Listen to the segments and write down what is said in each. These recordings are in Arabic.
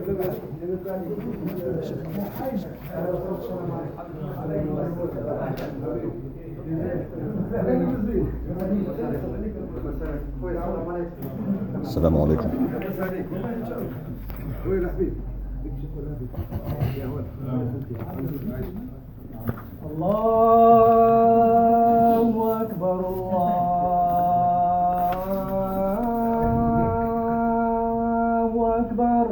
السلام عليكم. الله أكبر الله أكبر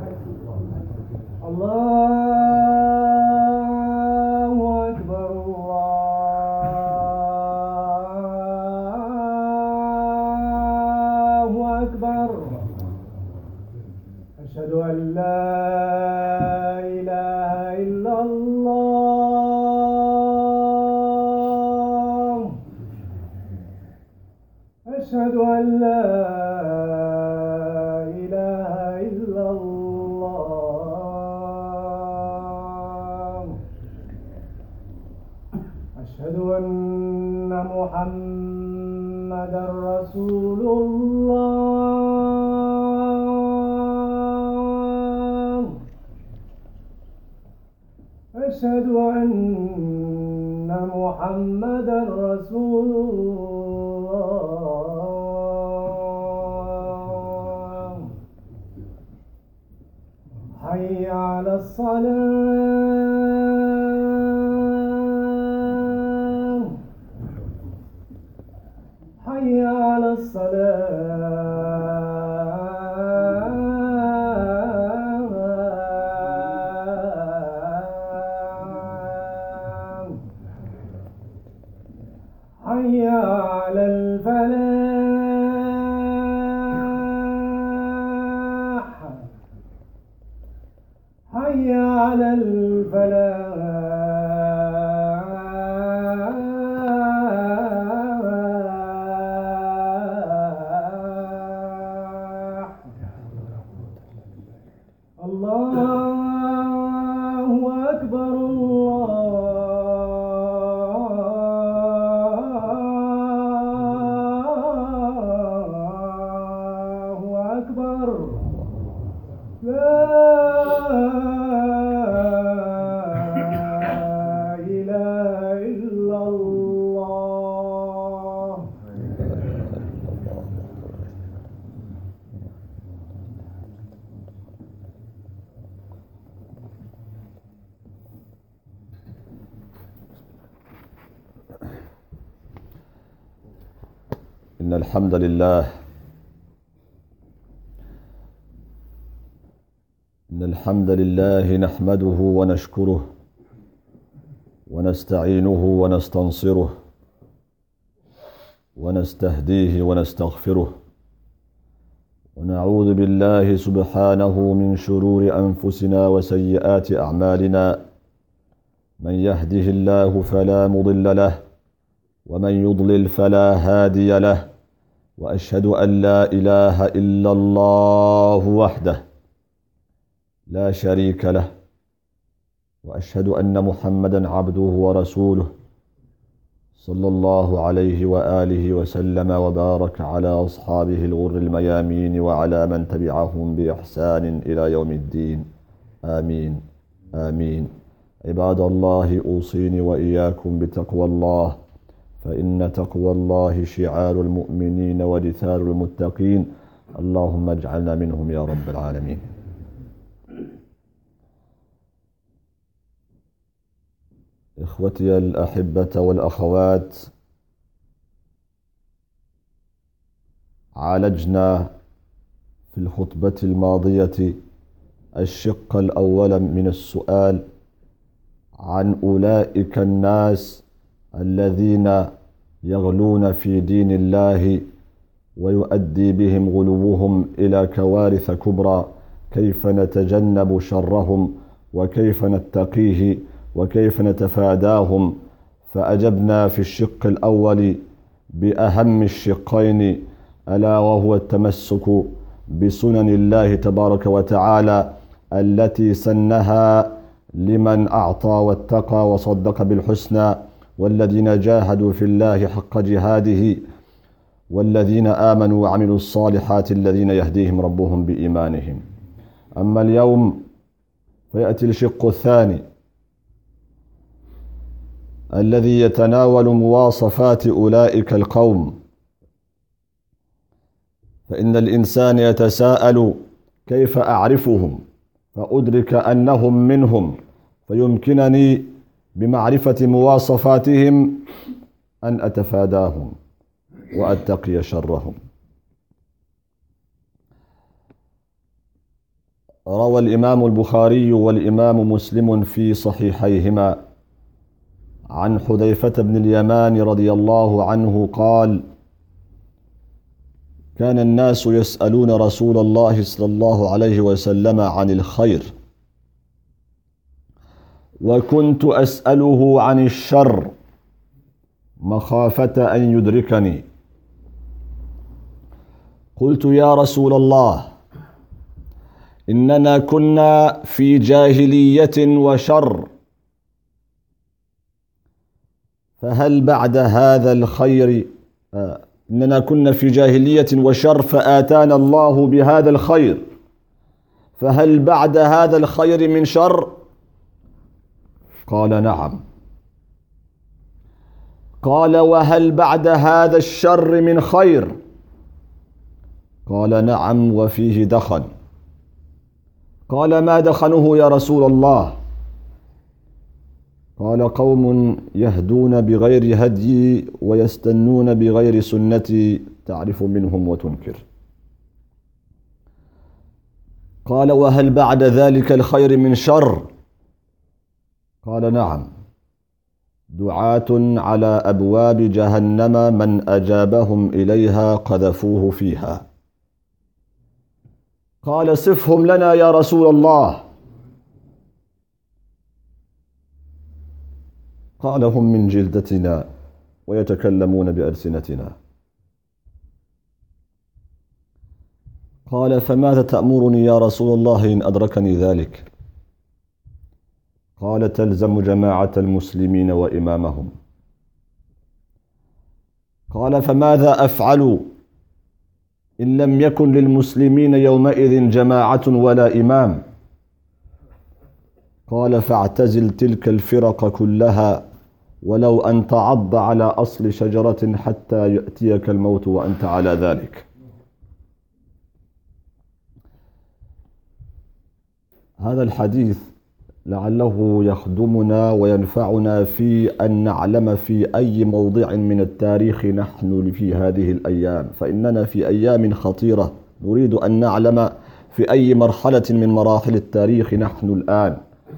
الله أكبر الله أكبر. أشهد أن لا إله إلا الله. أشهد أن لا إله إلا الله. أشهد أن محمدا رسول الله. أشهد أن محمدا رسول الله. حي على الصلاة. حي على الصلاة. حي على الفلاح. حي على الفلاح. الله أكبر الله أكبر. لا إله إلا الله. إن الحمد لله نحمده ونشكره ونستعينه ونستنصره ونستهديه ونستغفره، ونعوذ بالله سبحانه من شرور أنفسنا وسيئات أعمالنا. من يهده الله فلا مضل له، ومن يضلل فلا هادي له، وأشهد أن لا إله إلا الله وحده لا شريك له، وأشهد أن محمدا عبده ورسوله صلى الله عليه وآله وسلم وبارك على أصحابه الغر الميامين وعلى من تبعهم بإحسان إلى يوم الدين. آمين آمين. عباد الله، أوصيني وإياكم بتقوى الله، فإن تقوى الله شعار المؤمنين ودثار المتقين. اللهم اجعلنا منهم يا رب العالمين. إخوتي الأحبة والأخوات، عالجنا في الخطبة الماضية الشق الأول من السؤال عن أولئك الناس الذين يغلون في دين الله ويؤدي بهم غلوهم إلى كوارث كبرى، كيف نتجنب شرهم وكيف نتقيه وكيف نتفاداهم. فأجبنا في الشق الأول بأهم الشقين، ألا وهو التمسك بسنن الله تبارك وتعالى التي سنها لمن أعطى واتقى وصدق بالحسنى، والذين جاهدوا في الله حق جهاده، والذين آمنوا وعملوا الصالحات الذين يهديهم ربهم بإيمانهم. أما اليوم فيأتي الشق الثاني الذي يتناول مواصفات أولئك القوم. فإن الإنسان يتساءل كيف أعرفهم فأدرك أنهم منهم، فيمكنني بمعرفة مواصفاتهم أن أتفاداهم وأتقي شرهم. روى الإمام البخاري والإمام مسلم في صحيحيهما عن حذيفة بن اليمان رضي الله عنه قال: كان الناس يسألون رسول الله صلى الله عليه وسلم عن الخير، وكنت أسأله عن الشر مخافة أن يدركني. قلت: يا رسول الله، إننا كنا في جاهلية وشر، فهل بعد هذا الخير إننا كنا في جاهلية وشر فآتانا الله بهذا الخير، فهل بعد هذا الخير من شر؟ قال: نعم. قال: وهل بعد هذا الشر من خير؟ قال: نعم، وفيه دخن. قال: ما دخنه يا رسول الله؟ قال: قوم يهدون بغير هدي ويستنون بغير سنتي، تعرف منهم وتنكر. قال: وهل بعد ذلك الخير من شر؟ قال: نعم، دعاة على أبواب جهنم من أجابهم إليها قذفوه فيها. قال: صفهم لنا يا رسول الله. قال: هم من جلدتنا ويتكلمون بألسنتنا. قال: فماذا تأمرني يا رسول الله إن أدركني ذلك؟ قال: تلزم جماعة المسلمين وإمامهم. قال: فماذا أفعل إن لم يكن للمسلمين يومئذ جماعة ولا إمام؟ قال: فاعتزل تلك الفرق كلها ولو أن تعض على أصل شجرة حتى يأتيك الموت وأنت على ذلك. هذا الحديث لعله يخدمنا وينفعنا في أن نعلم في أي موضع من التاريخ نحن في هذه الأيام، فإننا في أيام خطيرة نريد أن نعلم في أي مرحلة من مراحل التاريخ نحن الآن.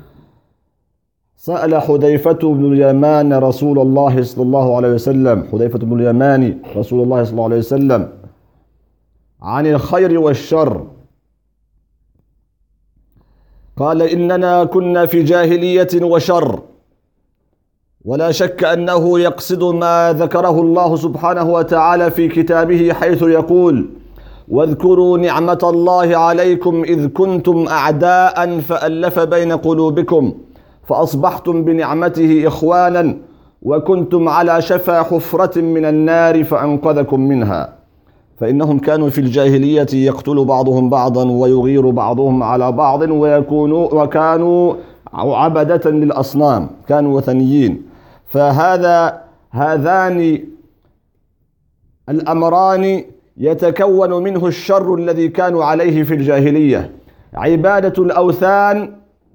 سأل حذيفة بن اليمان رسول الله صلى الله عليه وسلم، حذيفة بن اليمان رسول الله صلى الله عليه وسلم عن الخير والشر. قال: إننا كنا في جاهلية وشر، ولا شك أنه يقصد ما ذكره الله سبحانه وتعالى في كتابه حيث يقول: واذكروا نعمة الله عليكم إذ كنتم أعداء فألف بين قلوبكم فأصبحتم بنعمته إخوانا وكنتم على شفا حفرة من النار فأنقذكم منها. فإنهم كانوا في الجاهلية يقتل بعضهم بعضا ويغير بعضهم على بعض وكانوا عبدة للأصنام، كانوا وثنيين. هذان الأمران يتكون منه الشر الذي كانوا عليه في الجاهلية: عبادة الأوثان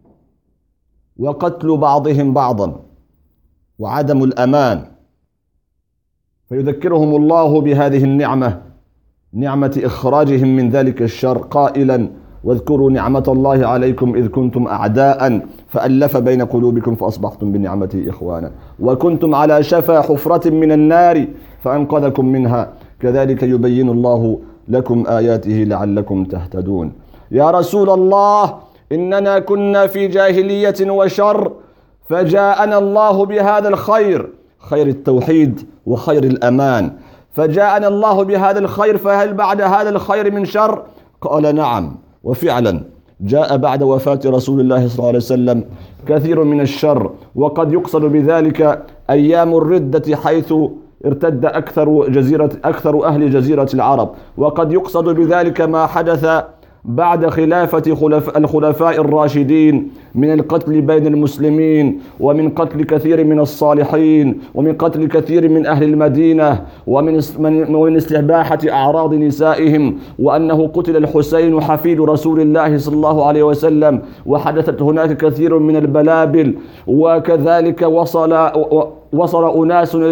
وقتل بعضهم بعضا وعدم الأمان. فيذكرهم الله بهذه النعمة، نعمة إخراجهم من ذلك الشر، قائلا: واذكروا نعمة الله عليكم إذ كنتم أعداء فألف بين قلوبكم فأصبحتم بنعمته إخوانا وكنتم على شفا حفرة من النار فأنقذكم منها كذلك يبين الله لكم آياته لعلكم تهتدون. يا رسول الله، إننا كنا في جاهلية وشر فجاءنا الله بهذا الخير، خير التوحيد وخير الأمان، فجاءنا الله بهذا الخير، فهل بعد هذا الخير من شر؟ قال: نعم. وفعلا جاء بعد وفاة رسول الله صلى الله عليه وسلم كثير من الشر، وقد يقصد بذلك أيام الردة حيث ارتد أكثر أهل جزيرة العرب، وقد يقصد بذلك ما حدث بعد خلافة الخلفاء الراشدين من القتل بين المسلمين، ومن قتل كثير من الصالحين، ومن قتل كثير من أهل المدينة، ومن استباحة أعراض نسائهم، وأنه قتل الحسين حفيد رسول الله صلى الله عليه وسلم، وحدثت هناك كثير من البلابل. وكذلك وصل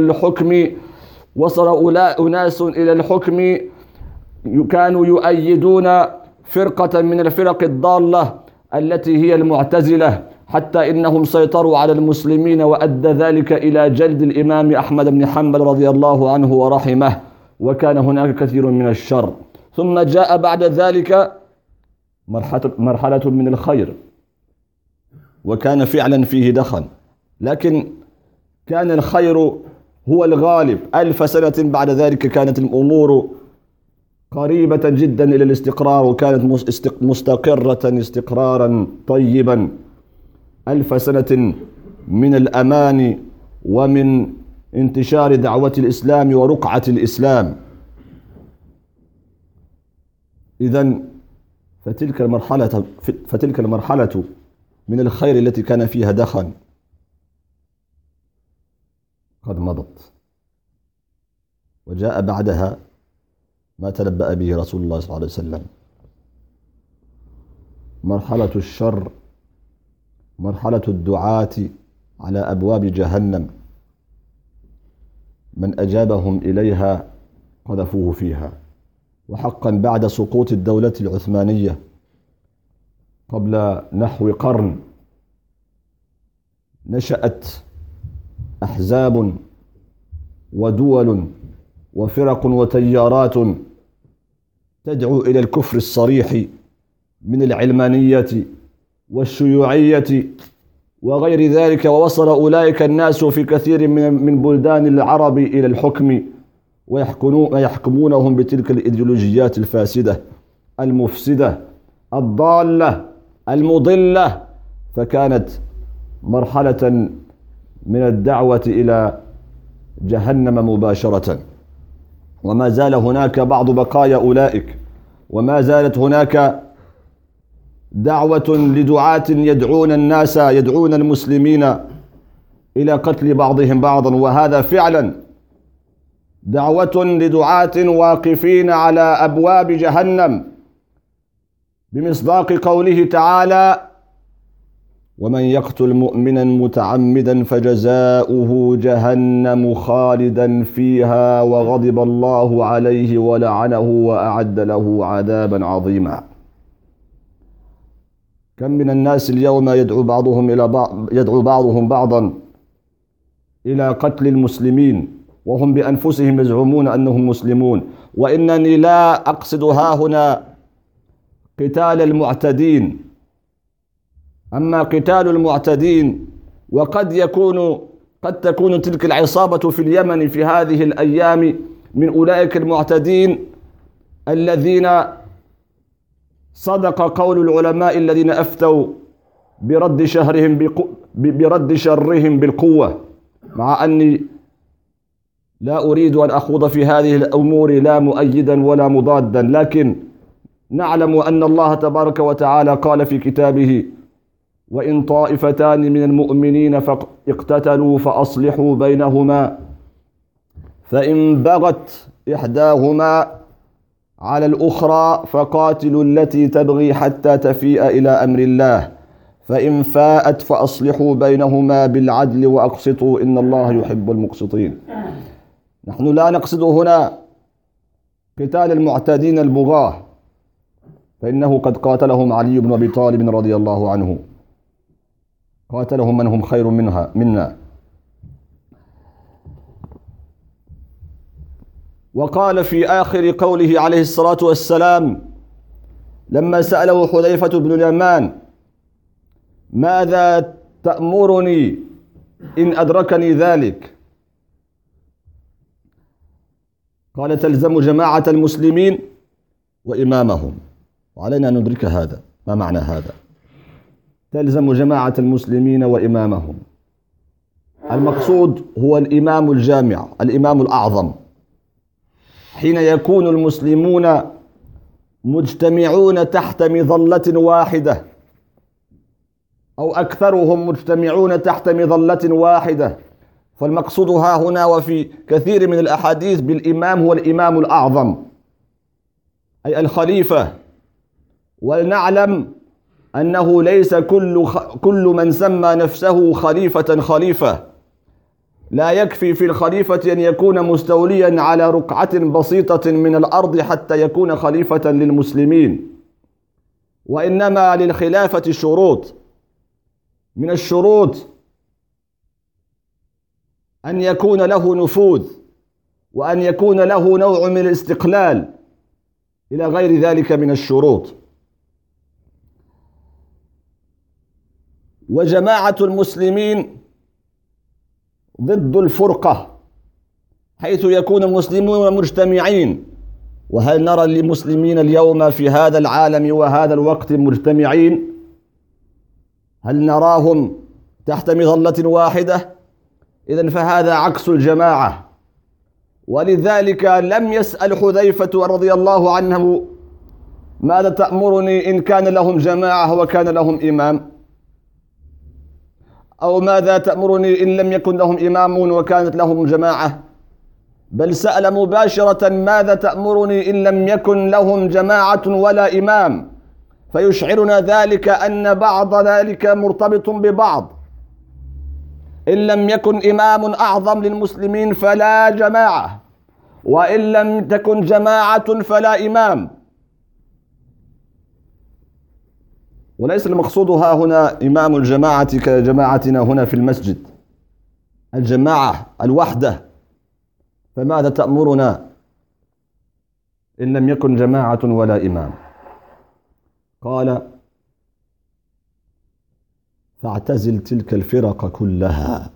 أناس إلى الحكم كانوا يؤيدون فرقة من الفرق الضالة التي هي المعتزلة، حتى إنهم سيطروا على المسلمين، وأدى ذلك إلى جلد الإمام أحمد بن حنبل رضي الله عنه ورحمه، وكان هناك كثير من الشر. ثم جاء بعد ذلك مرحلة من الخير، وكان فعلا فيه دخن، لكن كان الخير هو الغالب. 1000 سنة بعد ذلك كانت الأمور قريبة جدا إلى الاستقرار، وكانت مستقرة استقرارا طيبا. 1000 سنة من الأمان ومن انتشار دعوة الإسلام ورقعة الإسلام. إذن فتلك المرحلة من الخير التي كان فيها دخن قد مضت، وجاء بعدها ما تنبأ به رسول الله صلى الله عليه وسلم، مرحلة الشر، مرحلة الدعاة على أبواب جهنم، من أجابهم إليها قذفوه فيها. وحقا بعد سقوط الدولة العثمانية قبل نحو قرن نشأت أحزاب ودول وفرق وتيارات تدعو إلى الكفر الصريح من العلمانية والشيوعية وغير ذلك، ووصل أولئك الناس في كثير من بلدان العرب إلى الحكم، ويحكمونهم بتلك الإيديولوجيات الفاسدة المفسدة الضالة المضلة. فكانت مرحلة من الدعوة إلى جهنم مباشرة، وما زال هناك بعض بقايا أولئك، وما زالت هناك دعوة لدعاة يدعون المسلمين إلى قتل بعضهم بعضا. وهذا فعلا دعوة لدعاة واقفين على أبواب جهنم، بمصداق قوله تعالى: ومن يقتل مؤمنا متعمدا فجزاؤه جهنم خالدا فيها وغضب الله عليه ولعنه وأعد له عذابا عظيما. كم من الناس اليوم يدعو بعضهم بعضا إلى قتل المسلمين وهم بأنفسهم يزعمون أنهم مسلمون. وإنني لا أقصد هنا قتال المعتدين، أما قتال المعتدين وقد تكون تلك العصابة في اليمن في هذه الأيام من أولئك المعتدين الذين صدق قول العلماء الذين أفتوا برد شرهم بالقوة، مع أني لا أريد أن أخوض في هذه الأمور لا مؤيدا ولا مضادا، لكن نعلم أن الله تبارك وتعالى قال في كتابه: وإن طائفتان من المؤمنين اقتتلوا فأصلحوا بينهما فإن بغت إحداهما على الأخرى فقاتلوا التي تبغي حتى تفيء إلى أمر الله فإن فاءت فأصلحوا بينهما بالعدل وأقسطوا إن الله يحب المقسطين. نحن لا نقصد هنا قتال المعتدين البغاة، فإنه قد قاتلهم علي بن أبي طالب رضي الله عنه، قاتلهم من هم خير منا. وقال في آخر قوله عليه الصلاة والسلام لما سأله حذيفة بن اليمان: ماذا تأمرني إن أدركني ذلك؟ قال: تلزم جماعة المسلمين وإمامهم. وعلينا أن ندرك هذا، ما معنى هذا؟ تلزم جماعة المسلمين وإمامهم. المقصود هو الإمام الجامع، الإمام الأعظم. حين يكون المسلمون مجتمعون تحت مظلة واحدة، أو أكثرهم مجتمعون تحت مظلة واحدة. فالمقصود ها هنا وفي كثير من الأحاديث بالإمام هو الإمام الأعظم، أي الخليفة. ولنعلم أنه ليس كل من سمى نفسه خليفة. لا يكفي في الخليفة أن يكون مستوليا على رقعة بسيطة من الأرض حتى يكون خليفة للمسلمين، وإنما للخلافة شروط. من الشروط أن يكون له نفوذ، وأن يكون له نوع من الاستقلال، إلى غير ذلك من الشروط. وجماعة المسلمين ضد الفرقة، حيث يكون المسلمون مجتمعين. وهل نرى المسلمين اليوم في هذا العالم وهذا الوقت مجتمعين؟ هل نراهم تحت مظلة واحدة؟ إذن فهذا عكس الجماعة. ولذلك لم يسأل حذيفة رضي الله عنه ماذا تأمرني إن كان لهم جماعة وكان لهم إمام، أو ماذا تأمرني إن لم يكن لهم إمام وكانت لهم جماعة، بل سأل مباشرة ماذا تأمرني إن لم يكن لهم جماعة ولا إمام، فيشعرنا ذلك أن بعض ذلك مرتبط ببعض. إن لم يكن إمام أعظم للمسلمين فلا جماعة، وإن لم تكن جماعة فلا إمام. وليس المقصود ها هنا إمام الجماعة كجماعتنا هنا في المسجد، الجماعة الوحدة. فماذا تأمرنا إن لم يكن جماعة ولا إمام؟ قال: فاعتزل تلك الفرق كلها.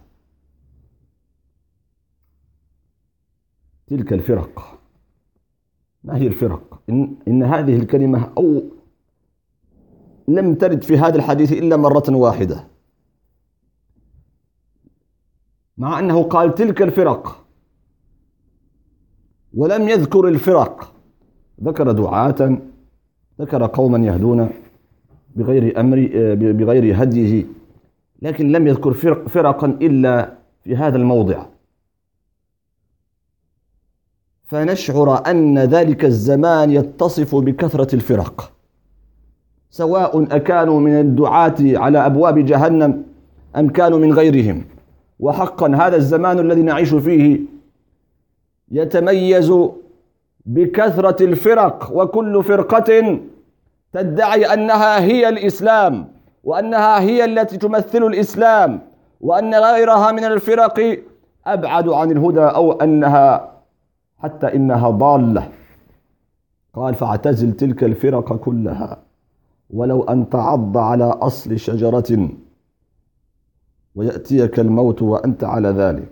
تلك الفرق، ما هي الفرق؟ إن هذه الكلمة أو لم ترد في هذا الحديث إلا مرة واحدة، مع أنه قال تلك الفرق ولم يذكر الفرق. ذكر دعاة، ذكر قوما يهدون بغير هديه، لكن لم يذكر فرقا إلا في هذا الموضع. فنشعر أن ذلك الزمان يتصف بكثرة الفرق، سواء أكانوا من الدعاة على أبواب جهنم أم كانوا من غيرهم. وحقا هذا الزمان الذي نعيش فيه يتميز بكثرة الفرق، وكل فرقة تدعي أنها هي الإسلام، وأنها هي التي تمثل الإسلام، وأن غيرها من الفرق أبعد عن الهدى، أو أنها حتى إنها ضالة. قال: فاعتزل تلك الفرق كلها ولو أن تعض على أصل شجرة ويأتيك الموت وأنت على ذلك.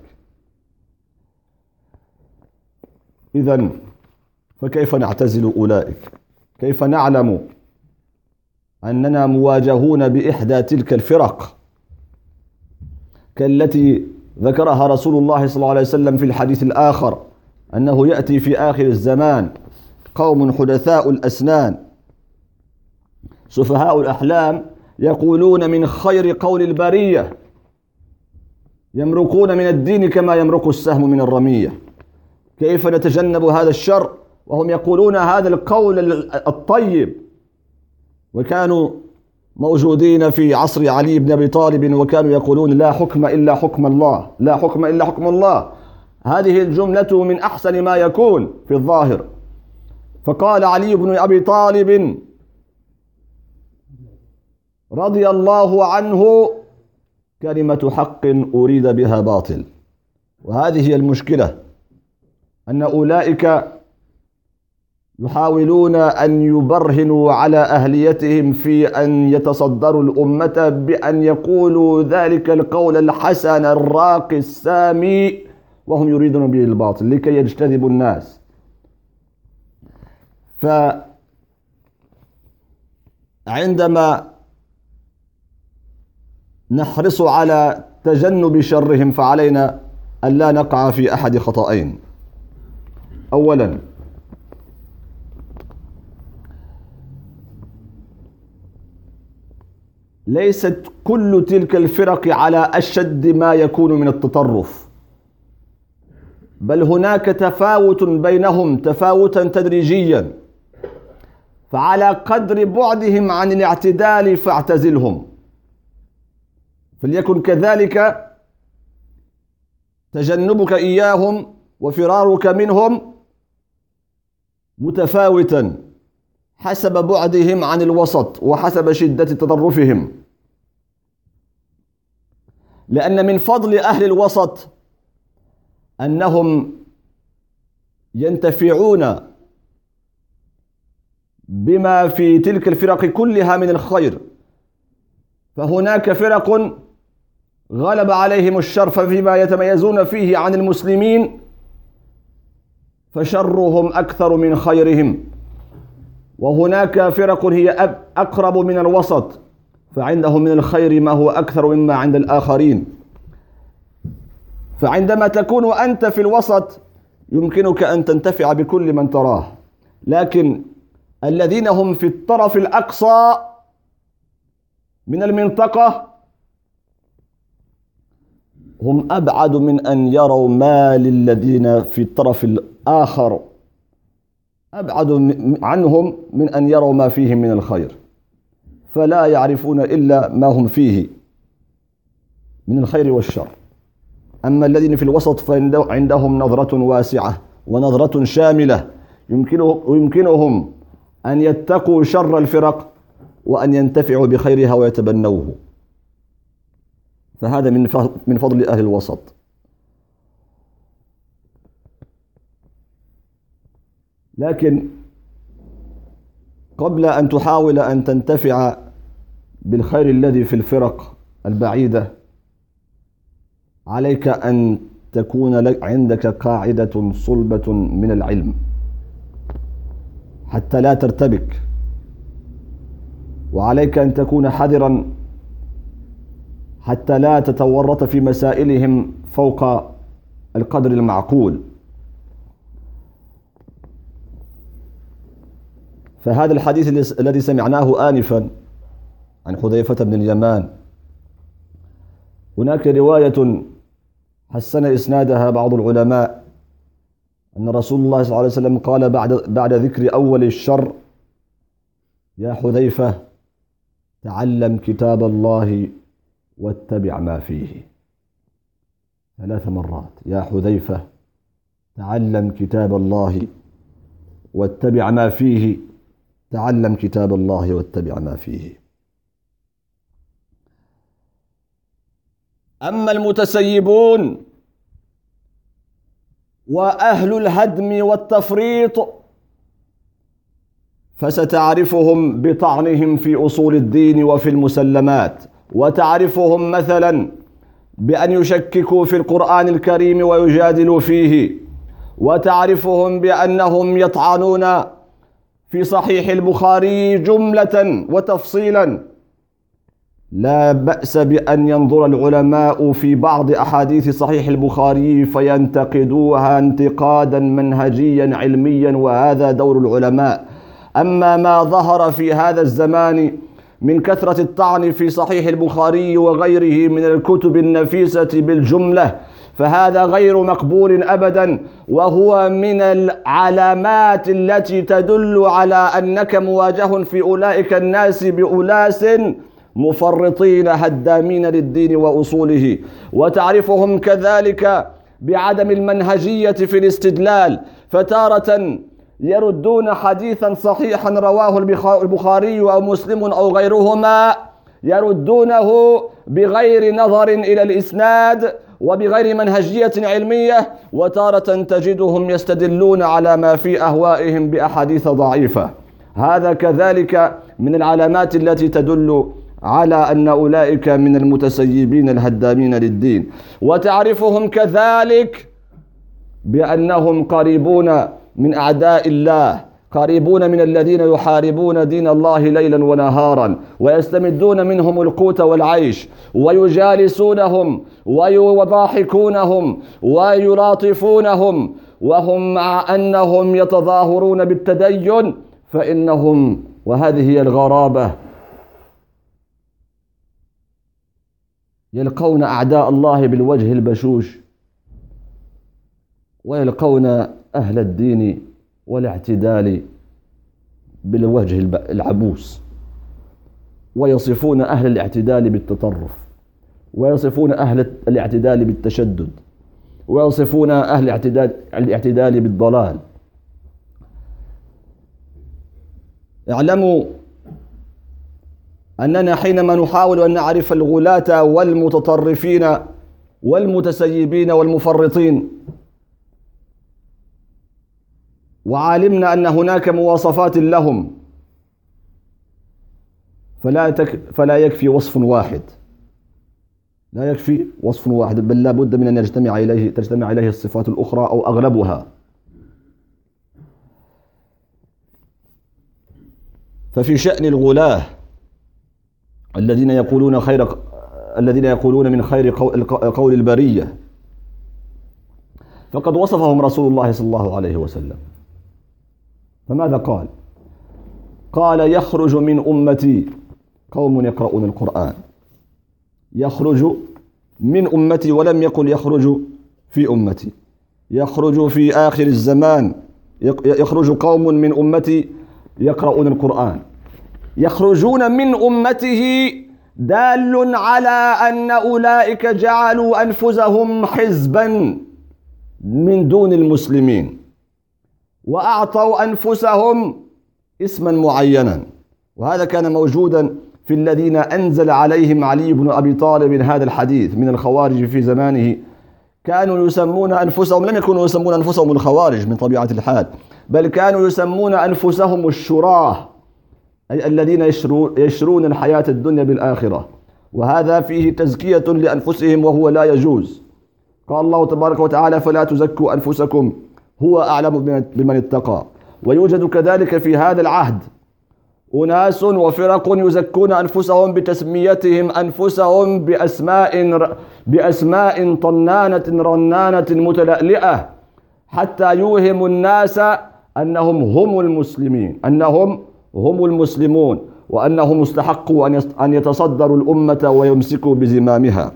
إذن فكيف نعتزل أولئك؟ كيف نعلم أننا مواجهون بإحدى تلك الفرق كالتي ذكرها رسول الله صلى الله عليه وسلم في الحديث الآخر، أنه يأتي في آخر الزمان قوم حدثاء الأسنان سفهاء الأحلام يقولون من خير قول البرية، يمرقون من الدين كما يمرق السهم من الرمية. كيف نتجنب هذا الشر وهم يقولون هذا القول الطيب؟ وكانوا موجودين في عصر علي بن أبي طالب وكانوا يقولون: لا حكم إلا حكم الله، لا حكم إلا حكم الله. هذه الجملة من أحسن ما يكون في الظاهر. فقال علي بن أبي طالب رضي الله عنه: كلمة حق أريد بها باطل. وهذه هي المشكلة، أن أولئك يحاولون أن يبرهنوا على أهليتهم في أن يتصدروا الأمة بأن يقولوا ذلك القول الحسن الراقي السامي، وهم يريدون به الباطل لكي يجتذبوا الناس. فعندما نحرص على تجنب شرهم فعلينا أن لا نقع في أحد خطأين. أولا، ليست كل تلك الفرق على أشد ما يكون من التطرف، بل هناك تفاوت بينهم تفاوتا تدريجيا، فعلى قدر بعدهم عن الاعتدال فاعتزلهم. فليكن كذلك تجنبك إياهم وفرارك منهم متفاوتا حسب بعدهم عن الوسط وحسب شدة تطرفهم. لأن من فضل أهل الوسط أنهم ينتفعون بما في تلك الفرق كلها من الخير، فهناك فرق غلب عليهم الشر فيما يتميزون فيه عن المسلمين فشرهم أكثر من خيرهم، وهناك فرق هي أقرب من الوسط فعندهم من الخير ما هو أكثر مما عند الآخرين. فعندما تكون أنت في الوسط يمكنك أن تنتفع بكل من تراه، لكن الذين هم في الطرف الأقصى من المنطقة هم أبعد من أن يروا ما للذين في الطرف الآخر، أبعد عنهم من أن يروا ما فيهم من الخير، فلا يعرفون إلا ما هم فيه من الخير والشر. أما الذين في الوسط فعندهم نظرة واسعة ونظرة شاملة، يمكنهم أن يتقوا شر الفرق وأن ينتفعوا بخيرها ويتبنوه. فهذا من فضل أهل الوسط. لكن قبل أن تحاول أن تنتفع بالخير الذي في الفرق البعيدة عليك أن تكون عندك قاعدة صلبة من العلم حتى لا ترتبك، وعليك أن تكون حذرا حتى لا تتورط في مسائلهم فوق القدر المعقول. فهذا الحديث الذي سمعناه آنفا عن حذيفة بن اليمان، هناك رواية حسن إسنادها بعض العلماء أن رسول الله صلى الله عليه وسلم قال بعد ذكر أول الشر: يا حذيفة تعلم كتاب الله واتبع ما فيه. 3 مرات: يا حذيفة تعلم كتاب الله واتبع ما فيه، تعلم كتاب الله واتبع ما فيه. أما المتسيبون وأهل الهدم والتفريط فستعرفهم بطعنهم في أصول الدين وفي المسلمات، وتعرفهم مثلا بأن يشككوا في القرآن الكريم ويجادلوا فيه، وتعرفهم بأنهم يطعنون في صحيح البخاري جملة وتفصيلا. لا بأس بأن ينظر العلماء في بعض أحاديث صحيح البخاري فينتقدوها انتقادا منهجيا علميا، وهذا دور العلماء. أما ما ظهر في هذا الزمان من كثرة الطعن في صحيح البخاري وغيره من الكتب النفيسة بالجملة فهذا غير مقبول أبدا، وهو من العلامات التي تدل على أنك مواجه في أولئك الناس بأناس مفرطين هدامين للدين وأصوله. وتعرفهم كذلك بعدم المنهجية في الاستدلال، فتارة يردون حديثا صحيحا رواه البخاري أو مسلم أو غيرهما، يردونه بغير نظر إلى الإسناد وبغير منهجية علمية، وتارة تجدهم يستدلون على ما في أهوائهم بأحاديث ضعيفة. هذا كذلك من العلامات التي تدل على أن أولئك من المتسيبين الهدامين للدين. وتعرفهم كذلك بأنهم قريبون من أعداء الله، قريبون من الذين يحاربون دين الله ليلا ونهارا ويستمدون منهم القوت والعيش، ويجالسونهم ويضاحكونهم ويلاطفونهم، وهم مع أنهم يتظاهرون بالتدين فإنهم، وهذه هي الغرابة، يلقون أعداء الله بالوجه البشوش، ويلقون أهل الدين والاعتدال بالوجه العبوس، ويصفون أهل الاعتدال بالتطرف، ويصفون أهل الاعتدال بالتشدد، ويصفون أهل الاعتدال بالضلال. اعلموا أننا حينما نحاول أن نعرف الغلاة والمتطرفين والمتسيبين والمفرطين، وعلمنا أن هناك مواصفات لهم، فلا يكفي وصف واحد، لا يكفي وصف واحد، بل لا بد من أن تجتمع إليه الصفات الأخرى أو أغلبها. ففي شأن الغلاة الذين يقولون من خير قول البرية، فقد وصفهم رسول الله صلى الله عليه وسلم. فماذا قال؟ قال: يخرج من أمتي قوم يقرؤون القرآن. يخرج من أمتي، ولم يقل يخرج في أمتي. يخرج في آخر الزمان، يخرج قوم من أمتي يقرؤون القرآن. يخرجون من أمته دال على أن أولئك جعلوا أنفسهم حزبا من دون المسلمين، وأعطوا أنفسهم اسما معينا، وهذا كان موجودا في الذين أنزل عليهم علي بن أبي طالب هذا الحديث من الخوارج في زمانه. كانوا يسمون أنفسهم، لم يكونوا يسمون أنفسهم الخوارج من طبيعة الحال، بل كانوا يسمون أنفسهم الشراه، أي الذين يشرون الحياة الدنيا بالآخرة، وهذا فيه تزكية لأنفسهم وهو لا يجوز. قال الله تبارك وتعالى: فلا تزكوا أنفسكم هو أعلم بمن اتقى. ويوجد كذلك في هذا العهد أناس وفرق يزكون أنفسهم بتسميتهم أنفسهم بأسماء طنانة رنانة متلألئة، حتى يوهم الناس أنهم هم المسلمين، أنهم هم المسلمون، وأنهم مستحقوا أن يتصدروا الأمة ويمسكوا بزمامها،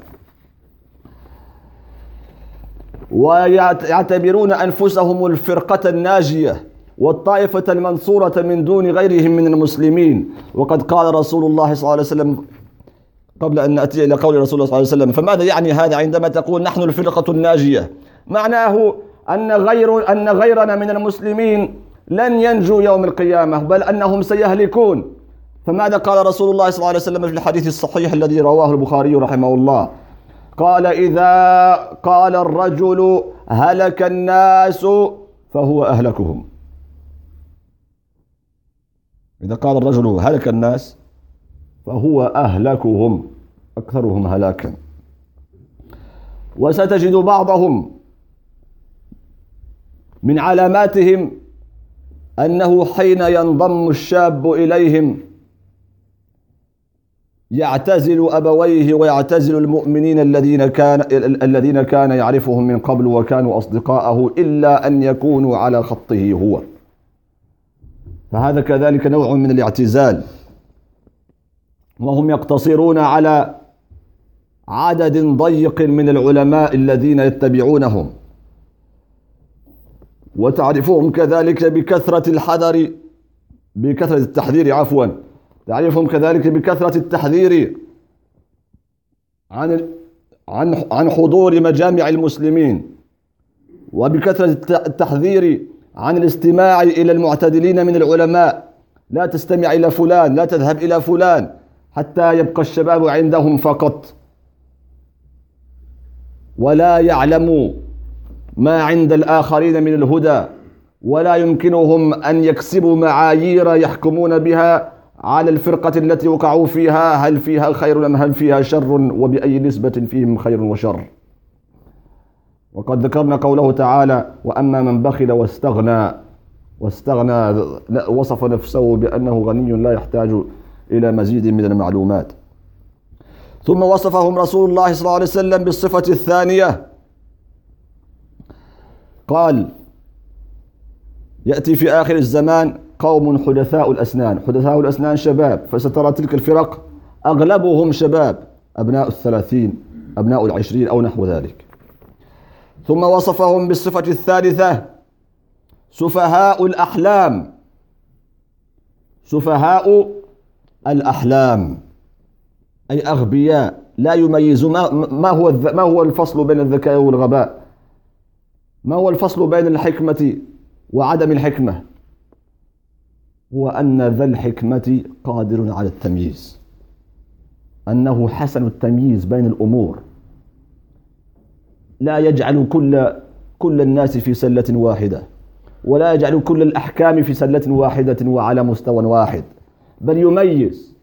ويعتبرون أنفسهم الفرقة الناجية والطائفة المنصورة من دون غيرهم من المسلمين. وقد قال رسول الله صلى الله عليه وسلم، قبل أن نأتي إلى قول رسول الله صلى الله عليه وسلم: فماذا يعني هذا عندما تقول نحن الفرقة الناجية؟ معناه أن غيرنا من المسلمين لن ينجوا يوم القيامة، بل أنهم سيهلكون. فماذا قال رسول الله صلى الله عليه وسلم في الحديث الصحيح الذي رواه البخاري رحمه الله؟ قال: إذا قال الرجل هلك الناس فهو أهلكهم. إذا قال الرجل هلك الناس فهو أهلكهم، أكثرهم هلاكا. وستجد بعضهم من علاماتهم أنه حين ينضم الشاب إليهم يعتزل أبويه ويعتزل المؤمنين الذين كان يعرفهم من قبل وكانوا أصدقاءه، إلا أن يكونوا على خطه هو. فهذا كذلك نوع من الاعتزال، وهم يقتصرون على عدد ضيق من العلماء الذين يتبعونهم، وتعرفهم كذلك بكثرة التحذير تعرفهم كذلك بكثرة التحذير عن حضور مجامع المسلمين، وبكثرة التحذير عن الاستماع إلى المعتدلين من العلماء. لا تستمع إلى فلان، لا تذهب إلى فلان، حتى يبقى الشباب عندهم فقط، ولا يعلموا ما عند الآخرين من الهدى، ولا يمكنهم أن يكسبوا معايير يحكمون بها على الفرقة التي وقعوا فيها، هل فيها خير أم هل فيها شر، وبأي نسبة فيهم خير وشر. وقد ذكرنا قوله تعالى: وأما من بخل واستغنى وصف نفسه بأنه غني لا يحتاج إلى مزيد من المعلومات. ثم وصفهم رسول الله صلى الله عليه وسلم بالصفة الثانية، قال: يأتي في آخر الزمان قوم حدثاء الأسنان. حدثاء الأسنان شباب، فسترى تلك الفرق أغلبهم شباب، أبناء 30، أبناء 20 أو نحو ذلك. ثم وصفهم بالصفة الثالثة: سفهاء الأحلام. سفهاء الأحلام أي أغبياء، لا يميزون. ما هو الفصل بين الذكاء والغباء؟ ما هو الفصل بين الحكمة وعدم الحكمة؟ هو أن ذا الحكمة قادر على التمييز، أنه حسن التمييز بين الأمور، لا يجعل كل الناس في سلة واحدة، ولا يجعل كل الأحكام في سلة واحدة وعلى مستوى واحد، بل يميز.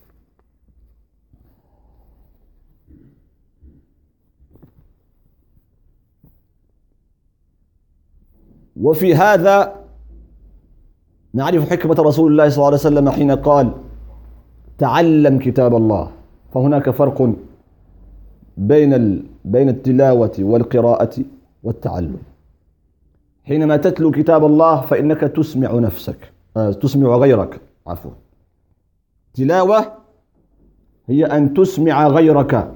وفي هذا نعرف حكمة رسول الله صلى الله عليه وسلم حين قال: تعلم كتاب الله. فهناك فرق بين التلاوة والقراءة والتعلم. حينما تتلو كتاب الله فإنك تسمع نفسك، تسمع غيرك، عفوا. تلاوة هي أن تسمع غيرك.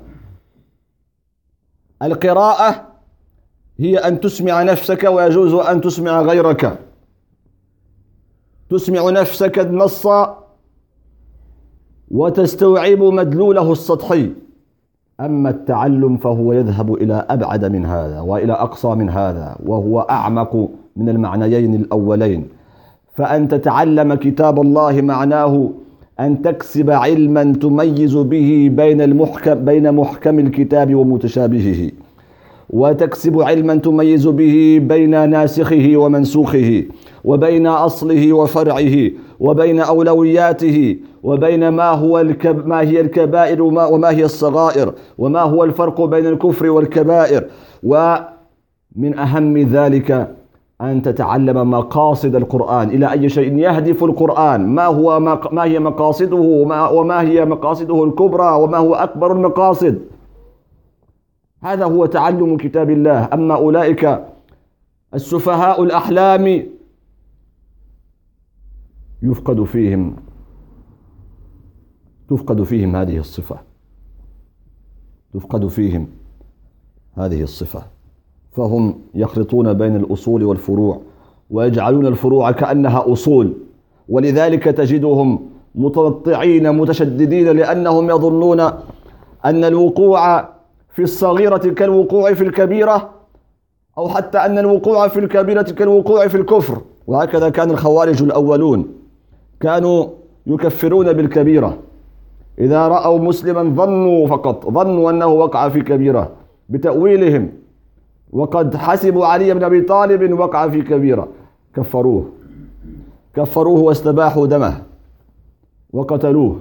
القراءة هي أن تسمع نفسك، ويجوز أن تسمع غيرك. تسمع نفسك النص وتستوعب مدلوله السطحي. أما التعلم فهو يذهب إلى أبعد من هذا وإلى أقصى من هذا، وهو أعمق من المعنيين الأولين. فأن تتعلم كتاب الله معناه أن تكسب علما تميز به بين محكم الكتاب ومتشابهه، وتكسب علما تميز به بين ناسخه ومنسوخه، وبين أصله وفرعه، وبين أولوياته، وبين ما هي الكبائر وما هي الصغائر، وما هو الفرق بين الكفر والكبائر. ومن أهم ذلك أن تتعلم مقاصد القرآن، إلى أي شيء يهدف القرآن، ما هي مقاصده، وما هي مقاصده الكبرى، وما هو أكبر المقاصد. هذا هو تعلم كتاب الله. أما أولئك السفهاء الأحلام تفقد فيهم هذه الصفة، تفقد فيهم هذه الصفة، فهم يخلطون بين الأصول والفروع، ويجعلون الفروع كأنها أصول، ولذلك تجدهم متنطعين متشددين، لأنهم يظنون أن الوقوع في الصغيرة كالوقوع في الكبيرة، أو حتى أن الوقوع في الكبيرة كالوقوع في الكفر. وهكذا كان الخوارج الأولون، كانوا يكفرون بالكبيرة. إذا رأوا مسلما ظنوا أنه وقع في كبيرة بتأويلهم، وقد حسبوا علي بن أبي طالب وقع في كبيرة، كفروه واستباحوا دمه وقتلوه.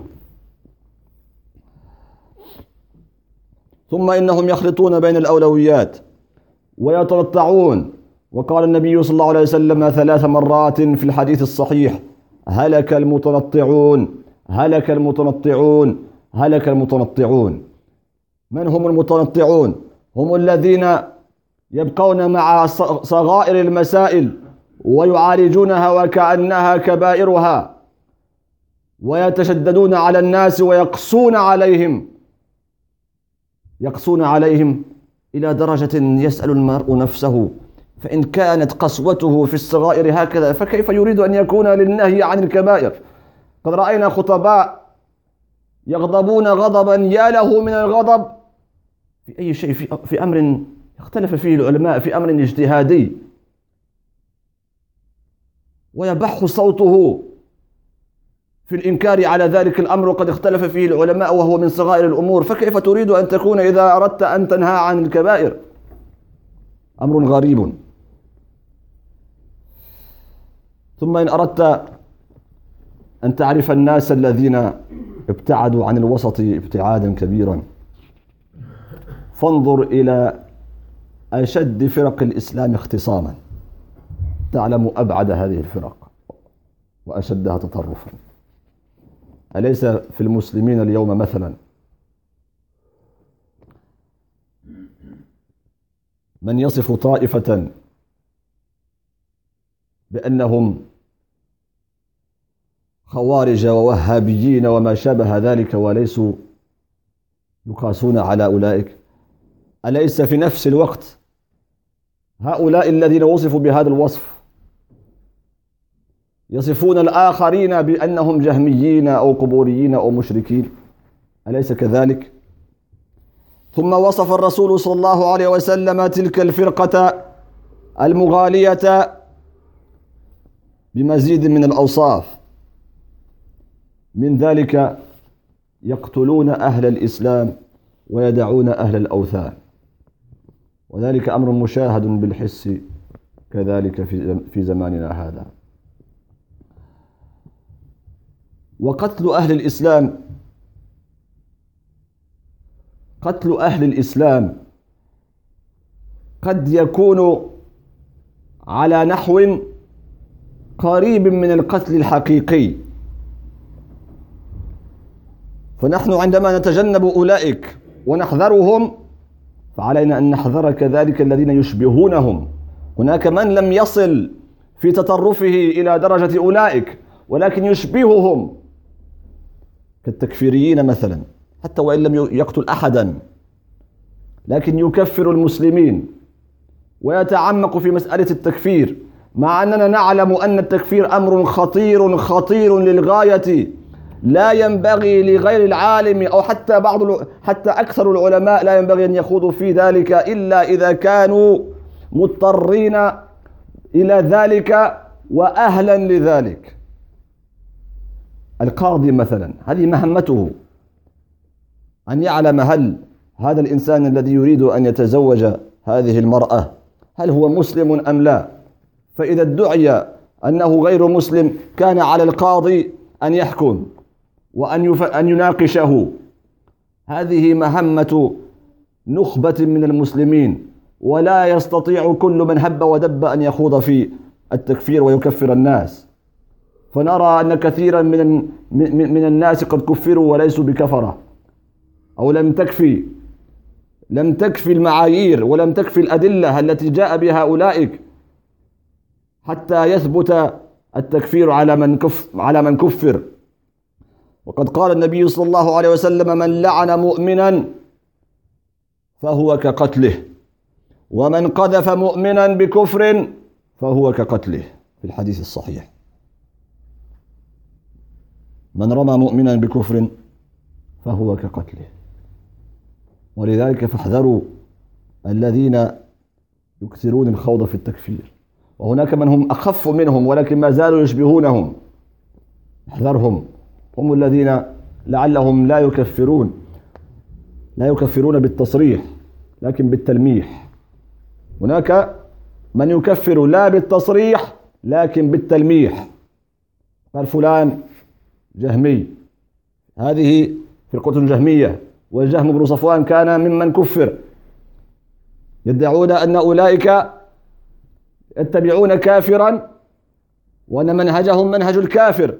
ثم إنهم يخلطون بين الأولويات ويتنطعون. وقال النبي صلى الله عليه وسلم 3 مرات في الحديث الصحيح: هلك المتنطعون، هلك المتنطعون، هلك المتنطعون. من هم المتنطعون؟ هم الذين يبقون مع صغائر المسائل ويعالجونها وكأنها كبائرها، ويتشددون على الناس ويقسون عليهم إلى درجة يسأل المرء نفسه: فإن كانت قسوته في الصغائر هكذا فكيف يريد أن يكون للنهي عن الكبائر؟ قد رأينا خطباء يغضبون غضبا يا له من الغضب في أي شيء، في أمر اختلف فيه العلماء، في أمر اجتهادي، ويبح صوته في الإنكار على ذلك الأمر وقد اختلف فيه العلماء، وهو من صغائر الأمور. فكيف تريد أن تكون إذا أردت أن تنهى عن الكبائر؟ أمر غريب. ثم إن أردت أن تعرف الناس الذين ابتعدوا عن الوسط ابتعادا كبيرا، فانظر إلى أشد فرق الإسلام اختصاما، تعلم أبعد هذه الفرق وأشدها تطرفا. أليس في المسلمين اليوم مثلا من يصف طائفة بأنهم خوارج ووهابيين وما شابه ذلك، وليسوا يقاسون على أولئك؟ أليس في نفس الوقت هؤلاء الذين وصفوا بهذا الوصف يصفون الآخرين بأنهم جهميين أو قبوريين أو مشركين؟ أليس كذلك؟ ثم وصف الرسول صلى الله عليه وسلم تلك الفرقة المغالية بمزيد من الأوصاف، من ذلك يقتلون أهل الإسلام ويدعون أهل الأوثان، وذلك أمر مشاهد بالحس كذلك في زماننا هذا. وقتل أهل الإسلام، قتل أهل الإسلام قد يكون على نحو قريب من القتل الحقيقي، فنحن عندما نتجنب أولئك ونحذرهم فعلينا أن نحذر كذلك الذين يشبهونهم. هناك من لم يصل في تطرفه إلى درجة أولئك ولكن يشبههم، كالتكفيريين مثلا، حتى وإن لم يقتل أحدا لكن يكفر المسلمين ويتعمق في مسألة التكفير، مع أننا نعلم أن التكفير أمر خطير خطير للغاية، لا ينبغي لغير العالم أو حتى أكثر العلماء لا ينبغي أن يخوضوا في ذلك إلا إذا كانوا مضطرين إلى ذلك وأهلا لذلك. القاضي مثلا هذه مهمته أن يعلم هل هذا الإنسان الذي يريد أن يتزوج هذه المرأة هل هو مسلم أم لا، فإذا ادعي أنه غير مسلم كان على القاضي أن يحكم وأن يناقشه. هذه مهمة نخبة من المسلمين، ولا يستطيع كل من هب ودب أن يخوض في التكفير ويكفر الناس. فنرى أن كثيرا من الناس قد كفروا وليسوا بكفرة، أو لم تكفي المعايير ولم تكفي الأدلة التي جاء بها أولئك حتى يثبت التكفير على من كفر. وقد قال النبي صلى الله عليه وسلم: من لعن مؤمنا فهو كقتله، ومن قذف مؤمنا بكفر فهو كقتله، في الحديث الصحيح. من رمى مؤمنا بكفر فهو كقتله. ولذلك فاحذروا الذين يكثرون الخوض في التكفير، وهناك من هم أخف منهم ولكن ما زالوا يشبهونهم، احذرهم. هم الذين لعلهم لا يكفرون بالتصريح لكن بالتلميح. هناك من يكفر لا بالتصريح لكن بالتلميح، قال فلان جهمي، هذه فرقة جهمية، والجهم بن صفوان كان ممن كفر، يدعون أن أولئك يتبعون كافرا وأن منهجهم منهج الكافر.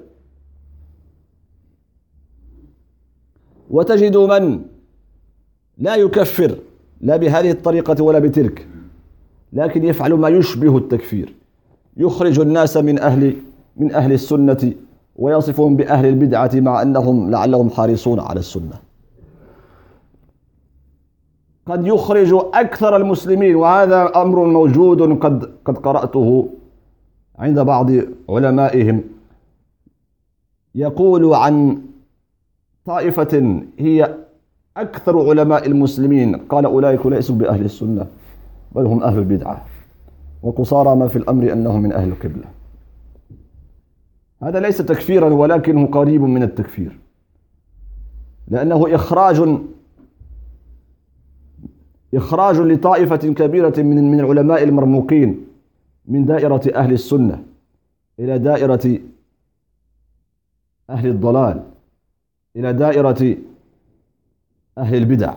وتجد من لا يكفر لا بهذه الطريقة ولا بتلك، لكن يفعل ما يشبه التكفير، يخرج الناس من أهل السنة ويصفهم بأهل البدعة مع أنهم لعلهم حريصون على السنة. قد يخرج أكثر المسلمين، وهذا أمر موجود قد قرأته عند بعض علمائهم، يقول عن طائفة هي أكثر علماء المسلمين، قال أولئك ليسوا بأهل السنة بل هم أهل البدعة، وقصارى ما في الأمر أنهم من أهل القبلة. هذا ليس تكفيرا ولكنه قريب من التكفير، لأنه إخراج لطائفة كبيرة من العلماء المرموقين من دائرة أهل السنة إلى دائرة أهل الضلال، إلى دائرة أهل البدع.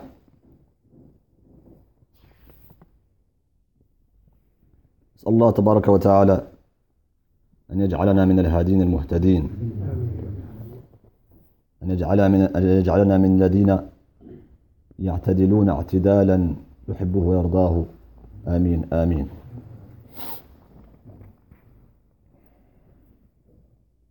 نسأل الله تبارك وتعالى أن يجعلنا من الهادين المهتدين، أن يجعلنا من الذين يعتدلون اعتدالا يحبه ويرضاه. آمين آمين.